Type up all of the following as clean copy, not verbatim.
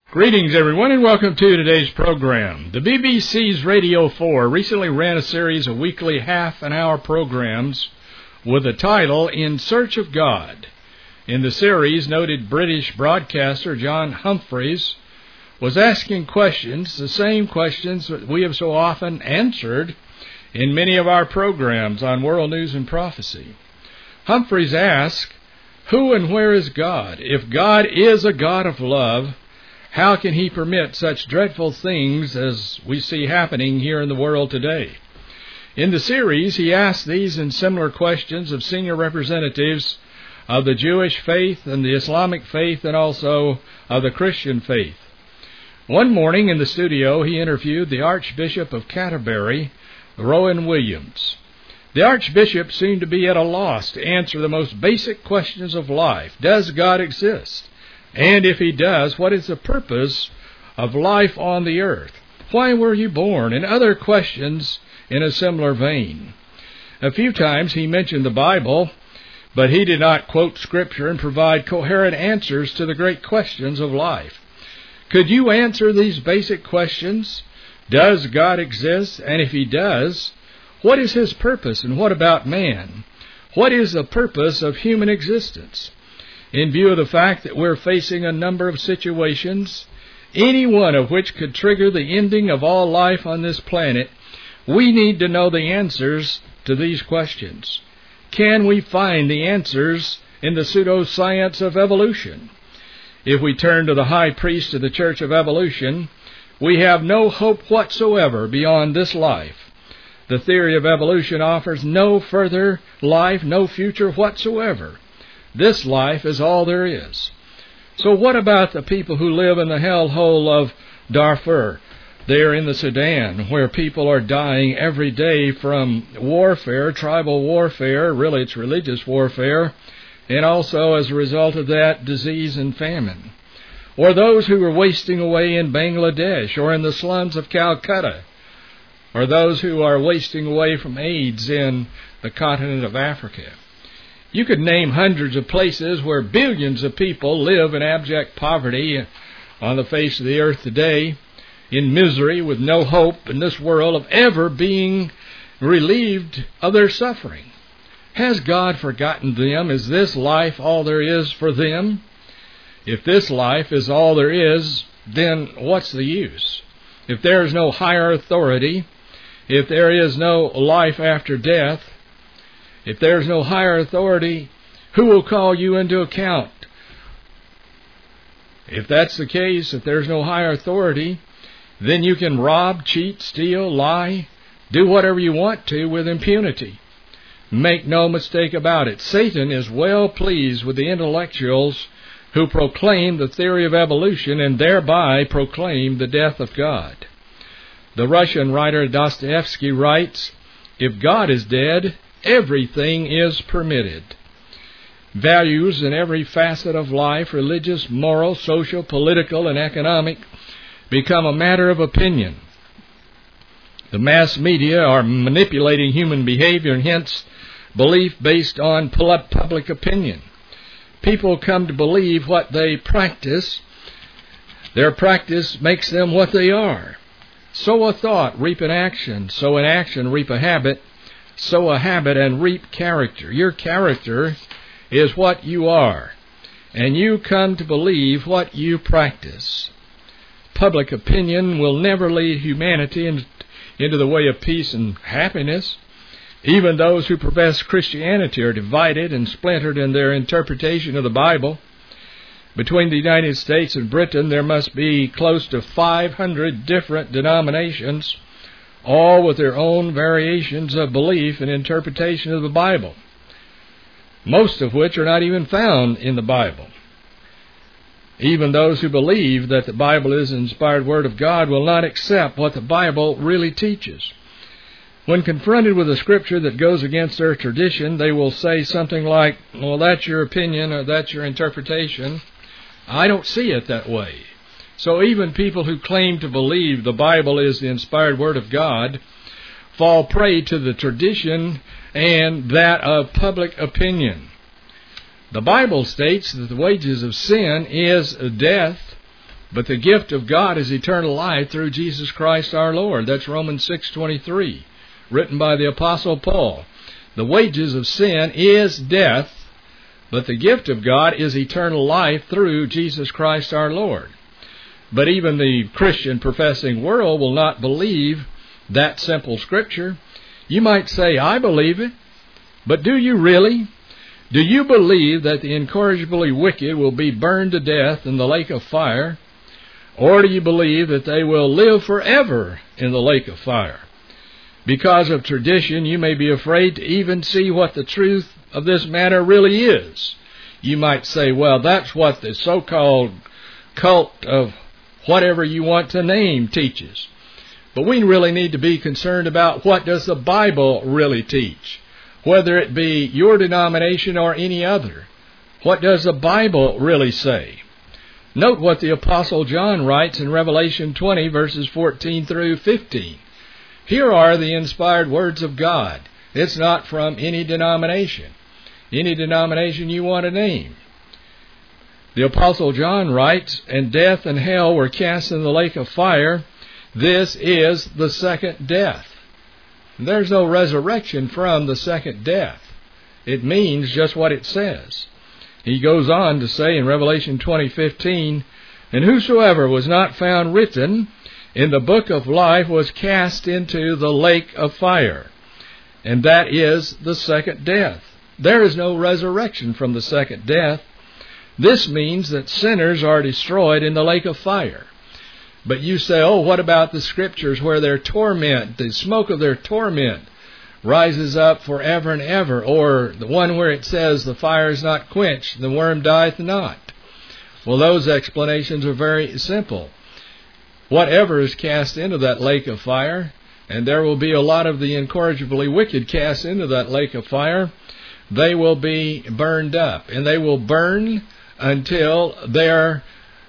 Greetings, everyone, and welcome to today's program. The BBC's Radio 4 recently ran a series of weekly half-an-hour programs with the title, In Search of God. In the series, noted British broadcaster John Humphrys was asking questions, the same questions that we have so often answered in many of our programs on world news and prophecy. Humphrys asked, who and where is God? If God is a God of love, how can he permit such dreadful things as we see happening here in the world today? In the series, he asked these and similar questions of senior representatives of the Jewish faith and the Islamic faith and also of the Christian faith. One morning in the studio, he interviewed the Archbishop of Canterbury, Rowan Williams. The Archbishop seemed to be at a loss to answer the most basic questions of life. Does God exist? And if he does, what is the purpose of life on the earth? Why were you born? And other questions in a similar vein. A few times he mentioned the Bible, but he did not quote Scripture and provide coherent answers to the great questions of life. Could you answer these basic questions? Does God exist? And if he does, what is his purpose? And what about man? What is the purpose of human existence? In view of the fact that we're facing a number of situations, any one of which could trigger the ending of all life on this planet, we need to know the answers to these questions. Can we find the answers in the pseudoscience of evolution? If we turn to the high priest of the Church of Evolution, we have no hope whatsoever beyond this life. The theory of evolution offers no further life, no future whatsoever. This life is all there is. So what about the people who live in the hellhole of Darfur, there in the Sudan, where people are dying every day from warfare, tribal warfare, really it's religious warfare, and also as a result of that, disease and famine? Or those who are wasting away in Bangladesh or in the slums of Calcutta, or those who are wasting away from AIDS in the continent of Africa? You could name hundreds of places where billions of people live in abject poverty on the face of the earth today, in misery with no hope in this world of ever being relieved of their suffering. Has God forgotten them? Is this life all there is for them? If this life is all there is, then what's the use? If there is no higher authority, if there is no life after death, if there's no higher authority, who will call you into account? If that's the case, if there's no higher authority, then you can rob, cheat, steal, lie, do whatever you want to with impunity. Make no mistake about it. Satan is well pleased with the intellectuals who proclaim the theory of evolution and thereby proclaim the death of God. The Russian writer Dostoevsky writes, if God is dead, everything is permitted. Values in every facet of life, religious, moral, social, political, and economic, become a matter of opinion. The mass media are manipulating human behavior and hence belief based on public opinion. People come to believe what they practice. Their practice makes them what they are. Sow a thought, reap an action. Sow an action, reap a habit. Sow a habit and reap character. Your character is what you are, and you come to believe what you practice. Public opinion will never lead humanity into the way of peace and happiness. Even those who profess Christianity are divided and splintered in their interpretation of the Bible. Between the United States and Britain, there must be close to 500 different denominations, all with their own variations of belief and interpretation of the Bible, most of which are not even found in the Bible. Even those who believe that the Bible is the inspired Word of God will not accept what the Bible really teaches. When confronted with a scripture that goes against their tradition, they will say something like, well, that's your opinion or that's your interpretation. I don't see it that way. So even people who claim to believe the Bible is the inspired Word of God fall prey to the tradition and that of public opinion. The Bible states that the wages of sin is death, But the gift of God is eternal life through Jesus Christ our Lord. That's Romans 6:23, written by the Apostle Paul. The wages of sin is death, but the gift of God is eternal life through Jesus Christ our Lord. But even the Christian professing world will not believe that simple scripture. You might say, I believe it, but do you really? Do you believe that the incorrigibly wicked will be burned to death in the lake of fire? Or do you believe that they will live forever in the lake of fire? Because of tradition, you may be afraid to even see what the truth of this matter really is. You might say, well, that's what the so-called cult of whatever you want to name teaches. But we really need to be concerned about what does the Bible really teach, whether it be your denomination or any other. What does the Bible really say? Note what the Apostle John writes in Revelation 20, verses 14 through 15. Here are the inspired words of God. It's not from any denomination you want to name. The Apostle John writes, and death and hell were cast in the lake of fire. This is the second death. There's no resurrection from the second death. It means just what it says. He goes on to say in Revelation 20:15, and whosoever was not found written in the book of life was cast into the lake of fire. And that is the second death. There is no resurrection from the second death. This means that sinners are destroyed in the lake of fire. But you say, oh, what about the scriptures where their torment, the smoke of their torment, rises up forever and ever, or the one where it says the fire is not quenched, the worm dieth not? Well, those explanations are very simple. Whatever is cast into that lake of fire, and there will be a lot of the incorrigibly wicked cast into that lake of fire, they will be burned up, and they will burn until there's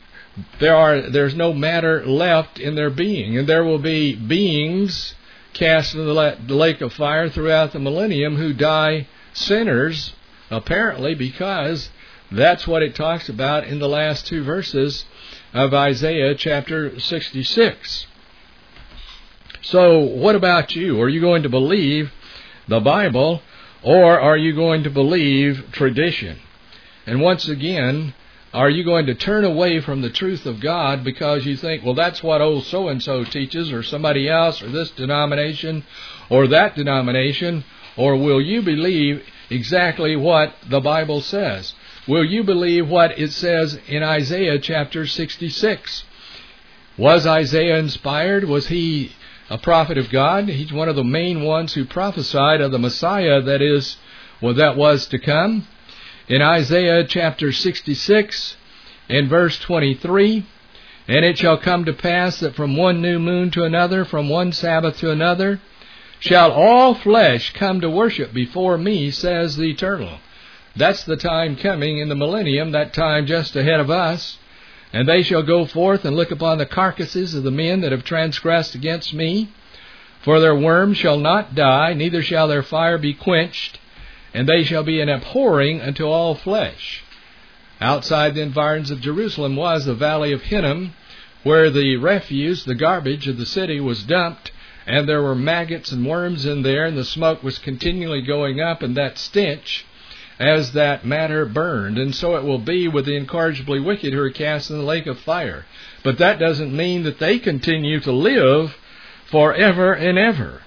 no matter left in their being. And there will be beings cast into the lake of fire throughout the millennium who die sinners, apparently, because that's what it talks about in the last two verses of Isaiah chapter 66. So what about you? Are you going to believe the Bible, or are you going to believe tradition? And once again, are you going to turn away from the truth of God because you think, well, that's what old so-and-so teaches, or somebody else, or this denomination, or that denomination? Or will you believe exactly what the Bible says? Will you believe what it says in Isaiah chapter 66? Was Isaiah inspired? Was he a prophet of God? He's one of the main ones who prophesied of the Messiah that was to come. In Isaiah chapter 66, in verse 23, and it shall come to pass that from one new moon to another, from one Sabbath to another, shall all flesh come to worship before me, says the Eternal. That's the time coming in the millennium, that time just ahead of us. And they shall go forth and look upon the carcasses of the men that have transgressed against me. For their worm shall not die, neither shall their fire be quenched, and they shall be an abhorring unto all flesh. Outside the environs of Jerusalem was the valley of Hinnom, where the refuse, the garbage of the city was dumped, and there were maggots and worms in there, and the smoke was continually going up, and that stench as that matter burned. And so it will be with the incorrigibly wicked who are cast in the lake of fire. But that doesn't mean that they continue to live forever and ever.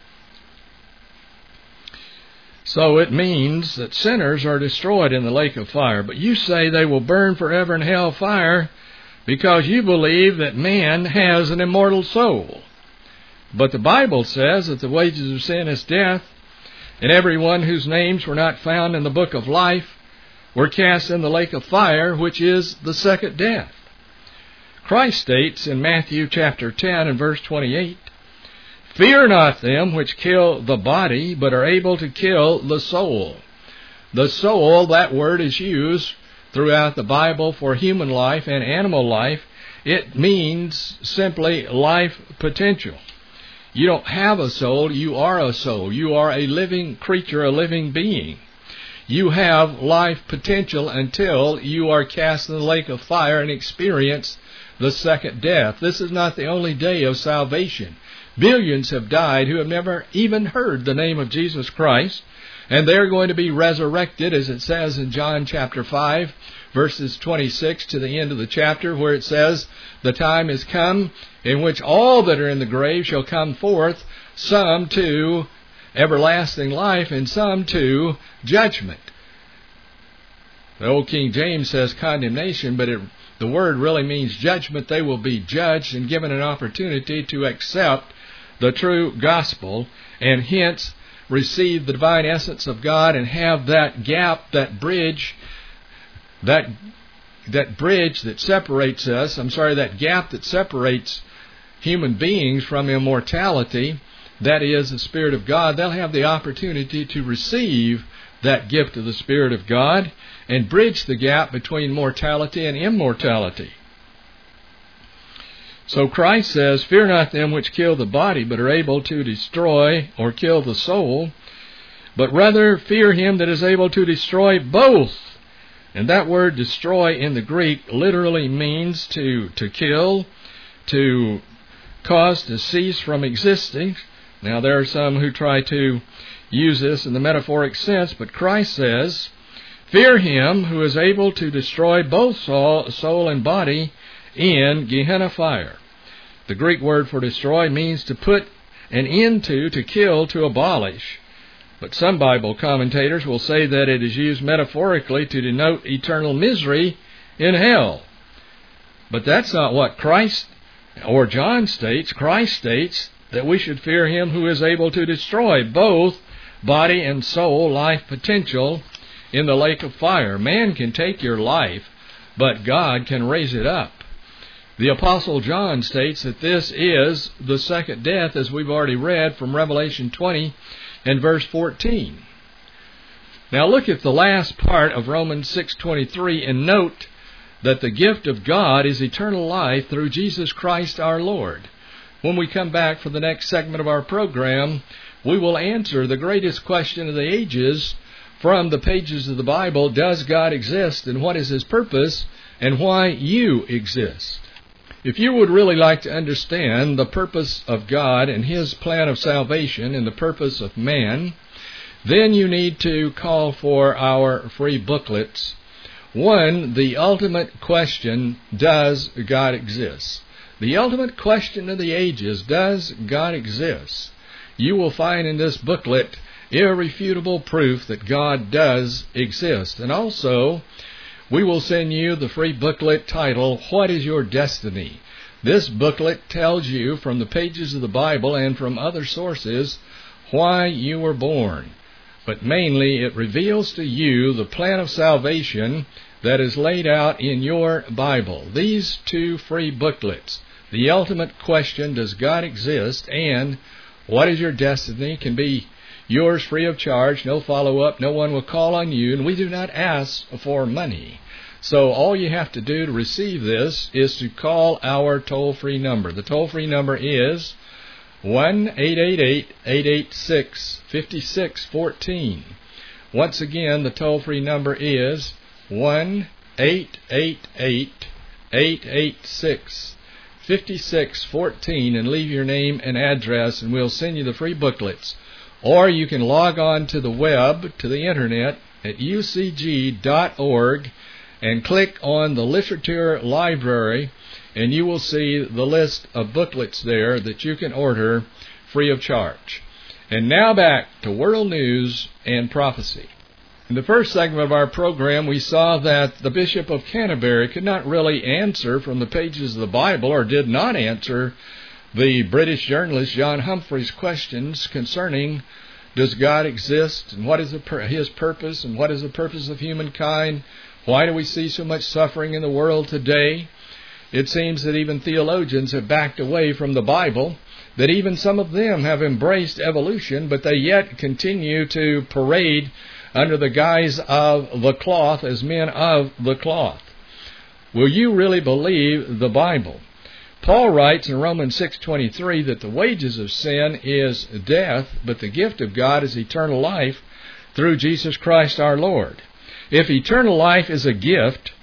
So it means that sinners are destroyed in the lake of fire. But you say they will burn forever in hell fire because you believe that man has an immortal soul. But the Bible says that the wages of sin is death, and everyone whose names were not found in the book of life were cast in the lake of fire, which is the second death. Christ states in Matthew chapter 10 and verse 28, fear not them which kill the body, but are able to kill the soul. The soul, that word is used throughout the Bible for human life and animal life. It means simply life potential. You don't have a soul, you are a soul. You are a living creature, a living being. You have life potential until you are cast in the lake of fire and experience the second death. This is not the only day of salvation. Billions have died who have never even heard the name of Jesus Christ, and they're going to be resurrected, as it says in John chapter 5, verses 26 to the end of the chapter, where it says, "The time is come in which all that are in the grave shall come forth, some to everlasting life, and some to judgment." The old King James says condemnation, but the word really means judgment. They will be judged and given an opportunity to accept the true gospel, and hence receive the divine essence of God and have that gap, that bridge that separates us, that gap that separates human beings from immortality, that is the Spirit of God. They'll have the opportunity to receive that gift of the Spirit of God and bridge the gap between mortality and immortality. So Christ says, "Fear not them which kill the body, but are able to destroy or kill the soul, but rather fear him that is able to destroy both." And that word destroy in the Greek literally means to kill, to cause to cease from existing. Now there are some who try to use this in the metaphoric sense, but Christ says, "Fear him who is able to destroy both soul and body in Gehenna fire." The Greek word for destroy means to put an end to kill, to abolish. But some Bible commentators will say that it is used metaphorically to denote eternal misery in hell. But that's not what Christ or John states. Christ states that we should fear him who is able to destroy both body and soul, life potential, in the lake of fire. Man can take your life, but God can raise it up. The Apostle John states that this is the second death, as we've already read from Revelation 20 and verse 14. Now look at the last part of Romans 6:23 and note that the gift of God is eternal life through Jesus Christ our Lord. When we come back for the next segment of our program, we will answer the greatest question of the ages from the pages of the Bible: does God exist, and what is his purpose, and why you exist? If you would really like to understand the purpose of God and his plan of salvation and the purpose of man, then you need to call for our free booklets. One, the ultimate question, does God exist? The ultimate question of the ages, does God exist? You will find in this booklet irrefutable proof that God does exist. And also, we will send you the free booklet titled, "What is Your Destiny?" This booklet tells you from the pages of the Bible and from other sources why you were born. But mainly it reveals to you the plan of salvation that is laid out in your Bible. These two free booklets, the ultimate question, does God exist, and what is your destiny, can be yours free of charge, no follow-up, no one will call on you, and we do not ask for money. So all you have to do to receive this is to call our toll-free number. The toll-free number is 1-888-886-5614. Once again, the toll-free number is 1-888-886-5614, and leave your name and address, and we'll send you the free booklets. Or you can log on to the web, to the internet, at ucg.org, and click on the Literature Library, and you will see the list of booklets there that you can order free of charge. And now back to World News and Prophecy. In the first segment of our program, we saw that the Bishop of Canterbury could not really answer from the pages of the Bible, or did not answer the British journalist John Humphrey's questions concerning does God exist, and what is his purpose, and what is the purpose of humankind? Why do we see so much suffering in the world today? It seems that even theologians have backed away from the Bible, that even some of them have embraced evolution, but they yet continue to parade under the guise of the cloth as men of the cloth. Will you really believe the Bible? Paul writes in Romans 6:23 that the wages of sin is death, but the gift of God is eternal life through Jesus Christ our Lord. If eternal life is a gift,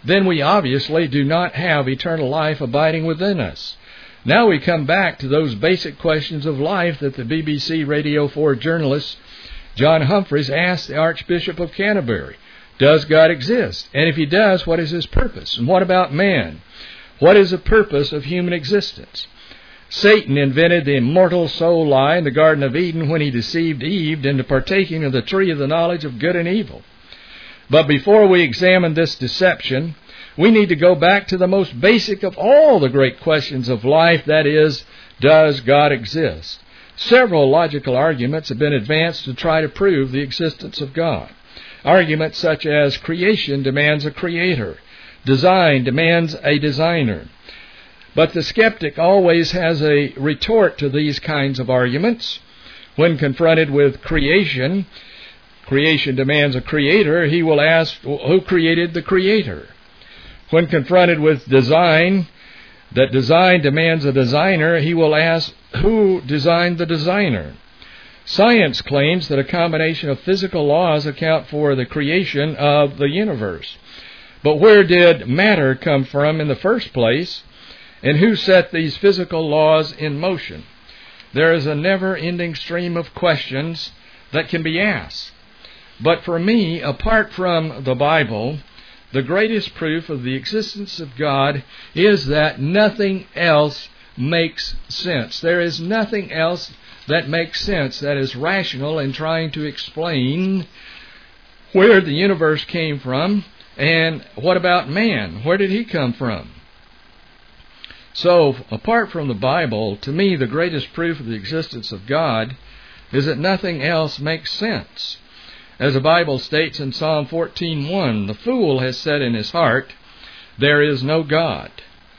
then we obviously do not have eternal life abiding within us. Now we come back to those basic questions of life that the BBC Radio 4 journalist John Humphreys asked the Archbishop of Canterbury. Does God exist? And if he does, what is his purpose? And what about man? What is the purpose of human existence? Satan invented the immortal soul lie in the Garden of Eden when he deceived Eve into partaking of the tree of the knowledge of good and evil. But before we examine this deception, we need to go back to the most basic of all the great questions of life, that is, does God exist? Several logical arguments have been advanced to try to prove the existence of God. Arguments such as creation demands a creator, design demands a designer. But the skeptic always has a retort to these kinds of arguments. When confronted with creation demands a creator, he will ask, who created the creator? When confronted with design, that design demands a designer, he will ask, who designed the designer? Science claims that a combination of physical laws account for the creation of the universe. But where did matter come from in the first place? And who set these physical laws in motion? There is a never-ending stream of questions that can be asked. But for me, apart from the Bible, the greatest proof of the existence of God is that nothing else makes sense. There is nothing else that makes sense, that is rational in trying to explain where the universe came from and what about man? Where did he come from? So, apart from the Bible, to me the greatest proof of the existence of God is that nothing else makes sense. As the Bible states in Psalm 14:1, the fool has said in his heart, there is no God.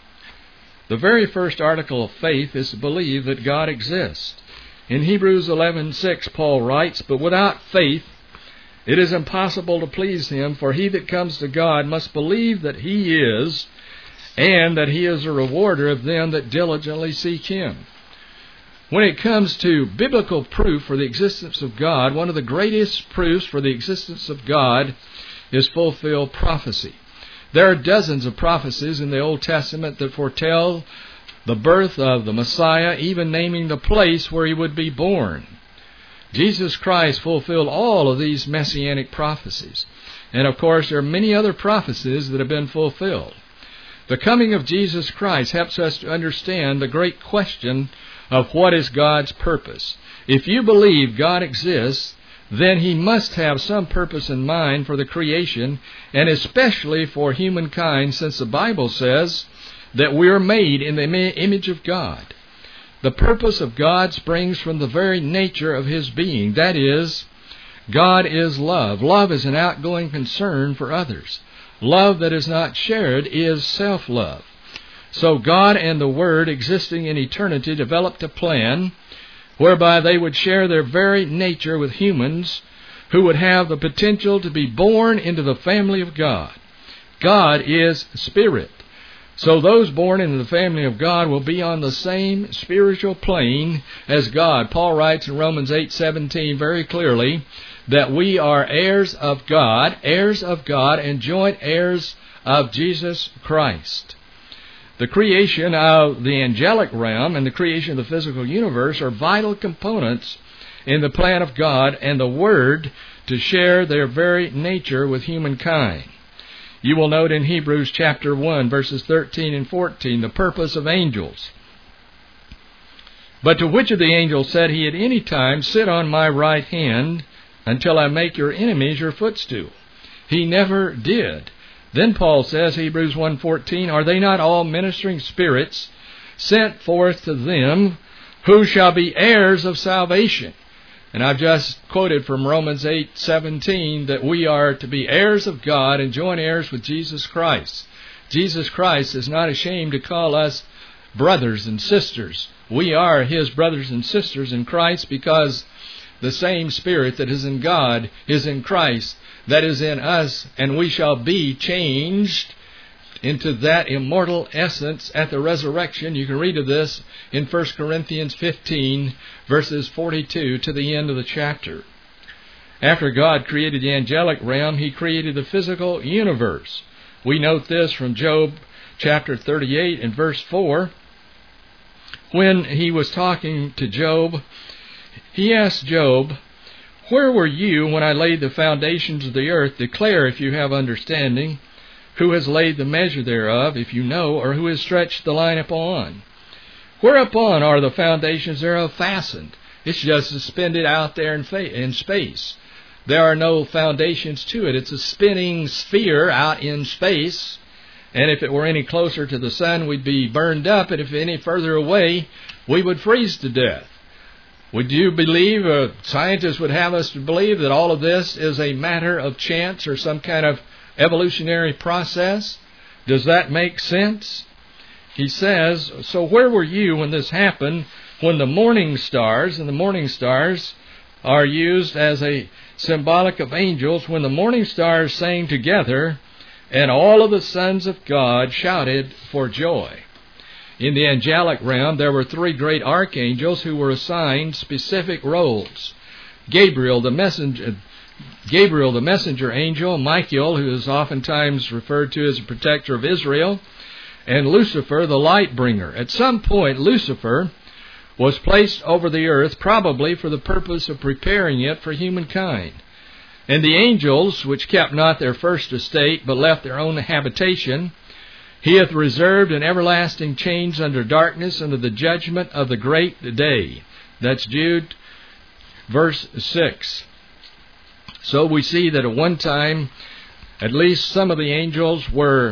The very first article of faith is to believe that God exists. In Hebrews 11:6, Paul writes, but without faith it is impossible to please him, for he that comes to God must believe that he is, and that he is a rewarder of them that diligently seek him. When it comes to biblical proof for the existence of God, one of the greatest proofs for the existence of God is fulfilled prophecy. There are dozens of prophecies in the Old Testament that foretell the birth of the Messiah, even naming the place where he would be born. Jesus Christ fulfilled all of these messianic prophecies. And of course, there are many other prophecies that have been fulfilled. The coming of Jesus Christ helps us to understand the great question of what is God's purpose. If you believe God exists, then he must have some purpose in mind for the creation, and especially for humankind, since the Bible says that we are made in the image of God. The purpose of God springs from the very nature of his being. That is, God is love. Love is an outgoing concern for others. Love that is not shared is self-love. So God and the Word, existing in eternity, developed a plan whereby they would share their very nature with humans who would have the potential to be born into the family of God. God is Spirit. So those born into the family of God will be on the same spiritual plane as God. Paul writes in Romans 8:17 very clearly that we are heirs of God, and joint heirs of Jesus Christ. The creation of the angelic realm and the creation of the physical universe are vital components in the plan of God and the Word to share their very nature with humankind. You will note in Hebrews chapter 1, verses 13 and 14, the purpose of angels. But to which of the angels said he at any time, sit on my right hand until I make your enemies your footstool? He never did. Then Paul says, Hebrews 1:14, are they not all ministering spirits sent forth to them who shall be heirs of salvation? And I've just quoted from Romans 8:17 that we are to be heirs of God and joint heirs with Jesus Christ. Jesus Christ is not ashamed to call us brothers and sisters. We are his brothers and sisters in Christ because the same Spirit that is in God is in Christ, that is in us, and we shall be changed into that immortal essence at the resurrection. You can read of this in 1 Corinthians 15, verses 42 to the end of the chapter. After God created the angelic realm, he created the physical universe. We note this from Job chapter 38 and verse 4. When he was talking to Job, he asked Job, "Where were you when I laid the foundations of the earth? Declare if you have understanding. Who has laid the measure thereof, if you know, or who has stretched the line upon? Whereupon are the foundations thereof fastened?" It's just suspended out there in space. There are no foundations to it. It's a spinning sphere out in space. And if it were any closer to the sun, we'd be burned up. And if any further away, we would freeze to death. Would you believe, scientists would have us to believe, that all of this is a matter of chance or some kind of evolutionary process? Does that make sense? He says, so where were you when this happened, when the morning stars, and the morning stars are used as a symbolic of angels, when the morning stars sang together, and all of the sons of God shouted for joy. In the angelic realm, there were three great archangels who were assigned specific roles. Gabriel, the messenger angel, Michael, who is oftentimes referred to as a protector of Israel, and Lucifer, the light bringer. At some point, Lucifer was placed over the earth, probably for the purpose of preparing it for humankind. And the angels, which kept not their first estate, but left their own habitation, he hath reserved in everlasting chains under darkness, under the judgment of the great day. That's Jude, verse 6. So we see that at one time, at least some of the angels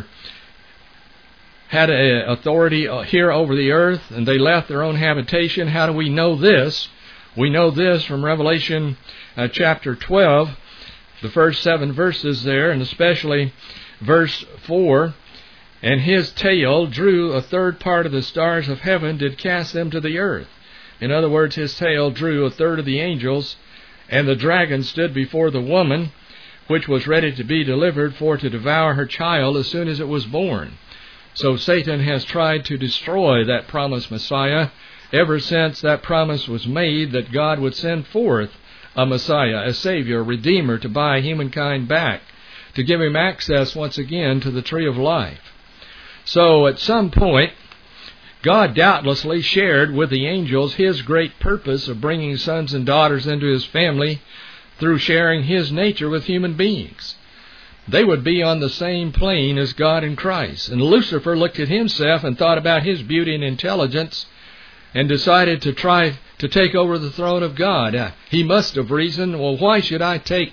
had authority here over the earth, and they left their own habitation. How do we know this? We know this from Revelation chapter 12, the first 7 verses there, and especially verse 4. And his tail drew a third part of the stars of heaven, did cast them to the earth. In other words, his tail drew a third of the angels, and the dragon stood before the woman, which was ready to be delivered for to devour her child as soon as it was born. So Satan has tried to destroy that promised Messiah ever since that promise was made that God would send forth a Messiah, a Savior, a Redeemer, to buy humankind back, to give him access once again to the tree of life. So at some point, God doubtlessly shared with the angels his great purpose of bringing sons and daughters into his family through sharing his nature with human beings. They would be on the same plane as God in Christ. And Lucifer looked at himself and thought about his beauty and intelligence and decided to try to take over the throne of God. He must have reasoned, well, why should I take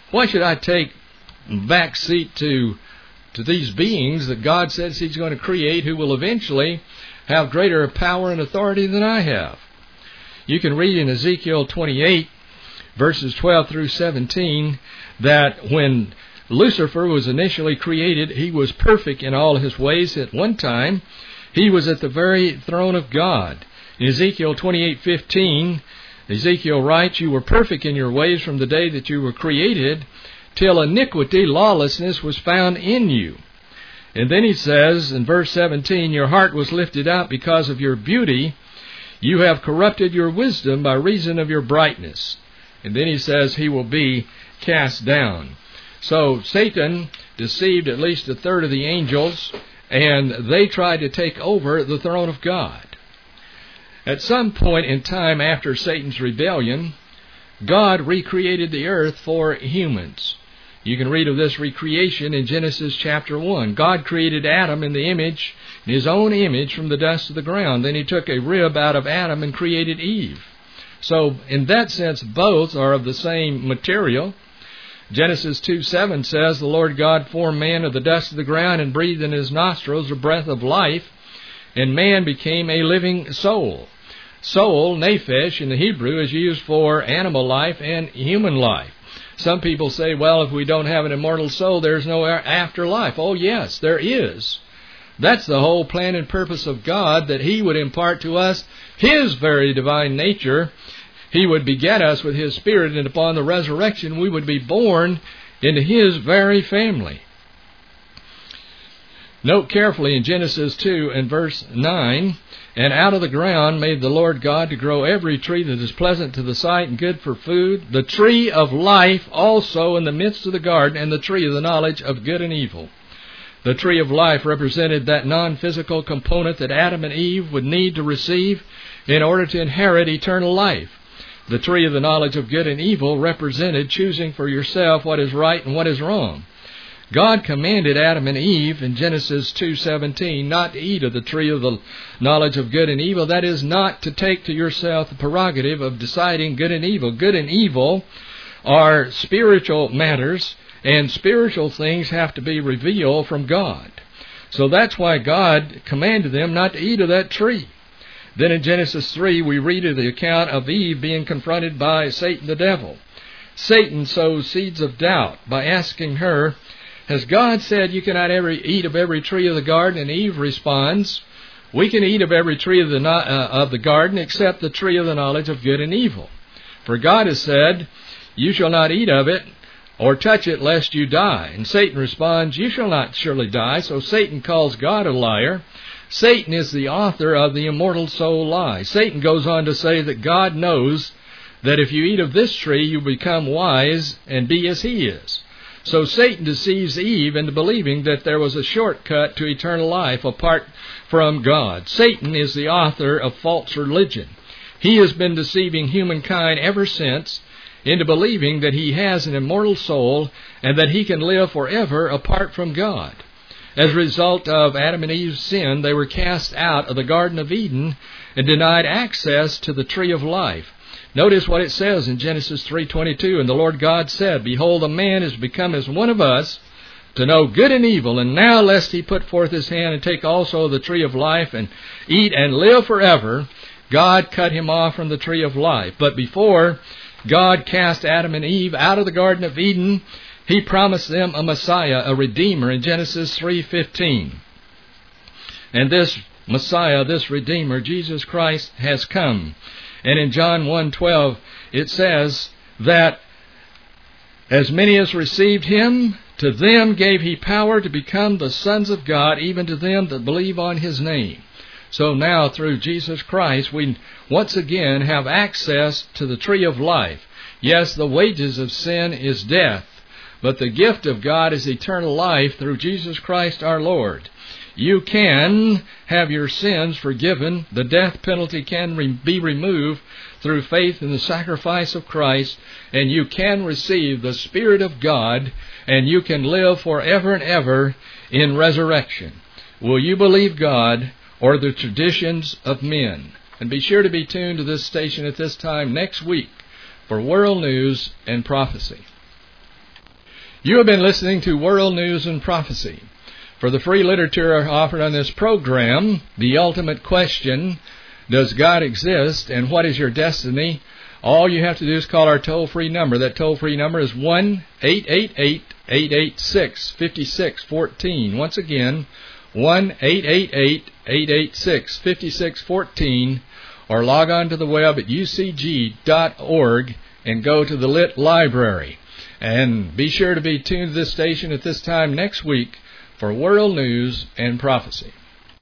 back seat to these beings that God says he's going to create, who will eventually have greater power and authority than I have? You can read in Ezekiel 28, verses 12 through 17, that when Lucifer was initially created, he was perfect in all his ways. At one time, he was at the very throne of God. In Ezekiel 28:15, Ezekiel writes, "You were perfect in your ways from the day that you were created, till iniquity, lawlessness, was found in you." And then he says in verse 17, "Your heart was lifted up because of your beauty. You have corrupted your wisdom by reason of your brightness." And then he says he will be cast down. So Satan deceived at least a third of the angels, and they tried to take over the throne of God. At some point in time after Satan's rebellion, God recreated the earth for humans. You can read of this recreation in Genesis chapter 1. God created Adam in his own image from the dust of the ground. Then he took a rib out of Adam and created Eve. So in that sense, both are of the same material. Genesis 2:7 says, "The Lord God formed man of the dust of the ground and breathed in his nostrils the breath of life, and man became a living soul." Soul, nephesh, in the Hebrew is used for animal life and human life. Some people say, well, if we don't have an immortal soul, there's no afterlife. Oh, yes, there is. That's the whole plan and purpose of God, that he would impart to us his very divine nature. He would beget us with his Spirit, and upon the resurrection we would be born into his very family. Note carefully in Genesis 2 and verse 9, "And out of the ground made the Lord God to grow every tree that is pleasant to the sight and good for food, the tree of life also in the midst of the garden, and the tree of the knowledge of good and evil." The tree of life represented that non-physical component that Adam and Eve would need to receive in order to inherit eternal life. The tree of the knowledge of good and evil represented choosing for yourself what is right and what is wrong. God commanded Adam and Eve in Genesis 2:17 not to eat of the tree of the knowledge of good and evil. That is, not to take to yourself the prerogative of deciding good and evil. Good and evil are spiritual matters, and spiritual things have to be revealed from God. So that's why God commanded them not to eat of that tree. Then in Genesis 3, we read of the account of Eve being confronted by Satan the devil. Satan sows seeds of doubt by asking her, "Has God said you cannot eat of every tree of the garden?" And Eve responds, "We can eat of every tree of the garden except the tree of the knowledge of good and evil. For God has said, you shall not eat of it or touch it lest you die." And Satan responds, "You shall not surely die." So Satan calls God a liar. Satan is the author of the immortal soul lie. Satan goes on to say that God knows that if you eat of this tree, you become wise and be as he is. So Satan deceives Eve into believing that there was a shortcut to eternal life apart from God. Satan is the author of false religion. He has been deceiving humankind ever since into believing that he has an immortal soul and that he can live forever apart from God. As a result of Adam and Eve's sin, they were cast out of the Garden of Eden and denied access to the tree of life. Notice what it says in Genesis 3:22, "And the Lord God said, Behold, the man is become as one of us, to know good and evil. And now lest he put forth his hand and take also the tree of life and eat and live forever, God cut him off from the tree of life." But before God cast Adam and Eve out of the Garden of Eden, he promised them a Messiah, a Redeemer, in Genesis 3:15. And this Messiah, this Redeemer, Jesus Christ, has come. And in John 1:12, it says that as many as received him, to them gave he power to become the sons of God, even to them that believe on his name. So now, through Jesus Christ, we once again have access to the tree of life. Yes, the wages of sin is death, but the gift of God is eternal life through Jesus Christ our Lord. You can have your sins forgiven. The death penalty can be removed through faith in the sacrifice of Christ, and you can receive the Spirit of God, and you can live forever and ever in resurrection. Will you believe God or the traditions of men? And be sure to be tuned to this station at this time next week for World News and Prophecy. You have been listening to World News and Prophecy. For the free literature offered on this program, The Ultimate Question, Does God Exist, and What is Your Destiny? All you have to do is call our toll-free number. That toll-free number is 1-888-886-5614. Once again, 1-888-886-5614, or log on to the web at ucg.org and go to the Lit Library. And be sure to be tuned to this station at this time next week for World News and Prophecy.